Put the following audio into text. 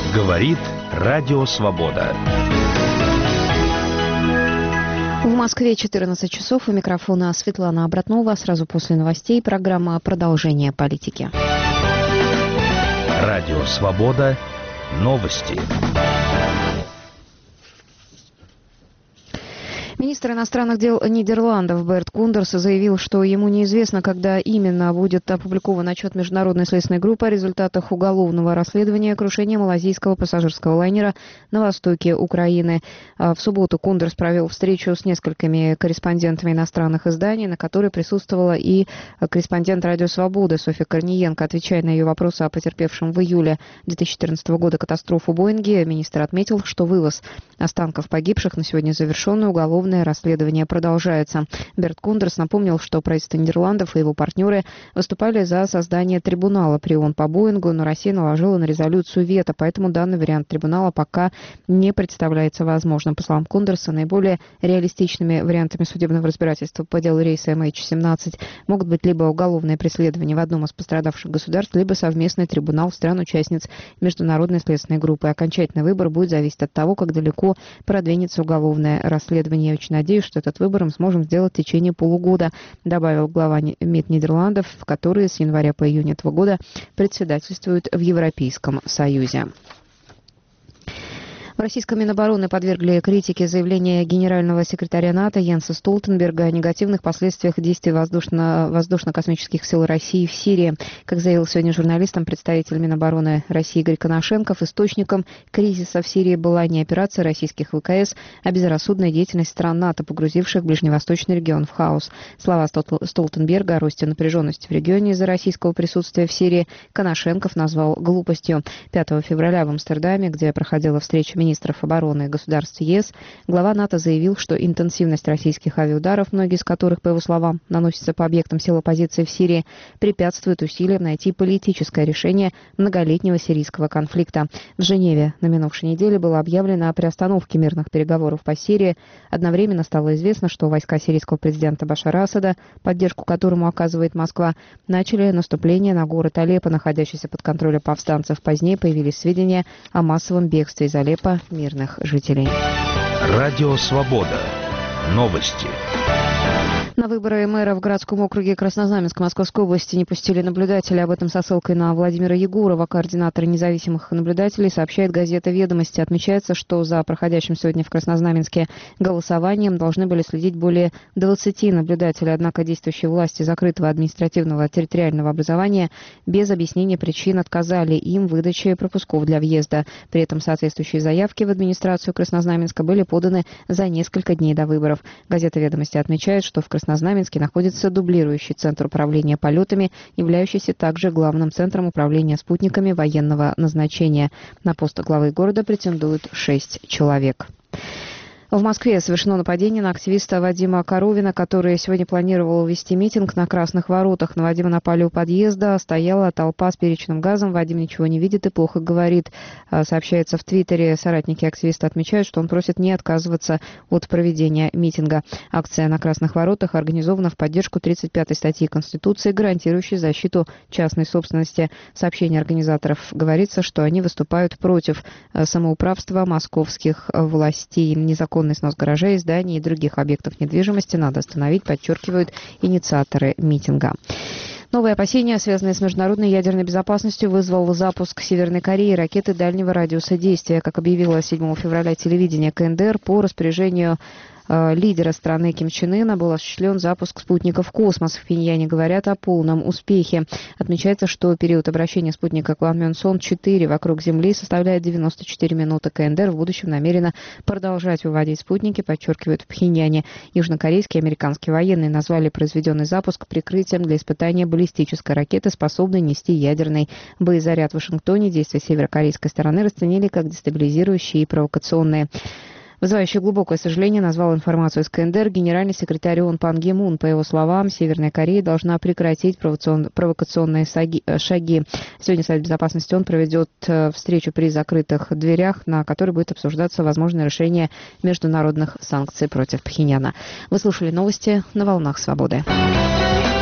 Говорит Радио Свобода. В Москве 14 часов. У микрофона Светлана Обратнова. Сразу после новостей программа «Продолжение политики». Радио Свобода. Новости. Министр иностранных дел Нидерландов Берт Кундерс заявил, что ему неизвестно, когда именно будет опубликован отчет Международной следственной группы о результатах уголовного расследования крушения малазийского пассажирского лайнера на востоке Украины. В субботу Кундерс провел встречу с несколькими корреспондентами иностранных изданий, на которой присутствовала и корреспондент «Радио Свобода» Софья Корниенко. Отвечая на ее вопросы о потерпевшем в июле 2014 года катастрофу Боинге, министр отметил, что вывоз останков погибших на сегодня завершен, и уголовное расследование продолжается. Берт Кундерс напомнил, что правительство Нидерландов и его партнеры выступали за создание трибунала при ООН по Боингу, но Россия наложила на резолюцию вето, поэтому данный вариант трибунала пока не представляется возможным. По словам Кундерса, наиболее реалистичными вариантами судебного разбирательства по делу рейса MH17 могут быть либо уголовное преследование в одном из пострадавших государств, либо совместный трибунал стран-участниц Международной следственной группы. Окончательный выбор будет зависеть от того, как далеко продвинется уголовное расследование. Я очень надеюсь, что этот выбор мы сможем сделать в течение полугода, добавил глава МИД Нидерландов, которые с января по июнь этого года председательствуют в Европейском Союзе. В российском Минобороны подвергли критике заявления генерального секретаря НАТО Йенса Столтенберга о негативных последствиях действий воздушно-космических сил России в Сирии. Как заявил сегодня журналистам представитель Минобороны России Игорь Коношенков, источником кризиса в Сирии была не операция российских ВКС, а безрассудная деятельность стран НАТО, погрузивших ближневосточный регион в хаос. Слова Столтенберга о росте напряженности в регионе из-за российского присутствия в Сирии Коношенков назвал глупостью. 5 февраля в Амстердаме, где проходила встреча министров обороны государств ЕС, глава НАТО заявил, что интенсивность российских авиаударов, многие из которых, по его словам, наносятся по объектам сил оппозиции в Сирии, препятствует усилиям найти политическое решение многолетнего сирийского конфликта. В Женеве на минувшей неделе было объявлено о приостановке мирных переговоров по Сирии. Одновременно стало известно, что войска сирийского президента Башара Асада, поддержку которому оказывает Москва, начали наступление на город Алеппо, находящийся под контролем повстанцев. Позднее появились сведения о массовом бегстве из Алеппо мирных жителей. Радио Свобода. Новости. На выборы мэра в городском округе Краснознаменск Московской области не пустили наблюдателей. Об этом со ссылкой на Владимира Егорова, координатора независимых наблюдателей, сообщает газета «Ведомости». Отмечается, что за проходящим сегодня в Краснознаменске голосованием должны были следить более 20 наблюдателей. Однако действующие власти закрытого административного территориального образования без объяснения причин отказали им в выдаче пропусков для въезда. При этом соответствующие заявки в администрацию Краснознаменска были поданы за несколько дней до выборов. Газета «Ведомости» отмечает, что в Краснознаменске находится дублирующий центр управления полетами, являющийся также главным центром управления спутниками военного назначения. На пост главы города претендуют 6 человек. В Москве совершено нападение на активиста Вадима Коровина, который сегодня планировал вести митинг на Красных воротах. На Вадима напали у подъезда, стояла толпа с перечным газом. Вадим ничего не видит и плохо говорит. Сообщается в Твиттере. Соратники активиста отмечают, что он просит не отказываться от проведения митинга. Акция на Красных воротах организована в поддержку 35-й статьи Конституции, гарантирующей защиту частной собственности. В сообщении организаторов говорится, что они выступают против самоуправства московских властей. Незаконный снос гаражей, зданий и других объектов недвижимости надо остановить, подчеркивают инициаторы митинга. Новые опасения, связанные с международной ядерной безопасностью, вызвал запуск Северной Кореи ракеты дальнего радиуса действия. Как объявило 7 февраля телевидение КНДР, по распоряжению лидера страны Ким Чен Ына был осуществлен запуск спутника в космос. В Пхеньяне говорят о полном успехе. Отмечается, что период обращения спутника Кванмёнсон-4 вокруг Земли составляет 94 минуты. КНДР в будущем намерена продолжать выводить спутники, подчеркивают в Пхеньяне. Южнокорейские и американские военные назвали произведенный запуск прикрытием для испытания баллистической ракеты, способной нести ядерный боезаряд. В Вашингтоне действия северокорейской стороны расценили как дестабилизирующие и провокационные. Вызывающий глубокое сожаление назвал информацию из КНДР генеральный секретарь ООН Пан Ги Мун. По его словам, Северная Корея должна прекратить провокационные шаги. Сегодня Совет Безопасности ООН проведет встречу при закрытых дверях, на которой будет обсуждаться возможное решение международных санкций против Пхеньяна. Вы слушали новости на «Волнах Свободы».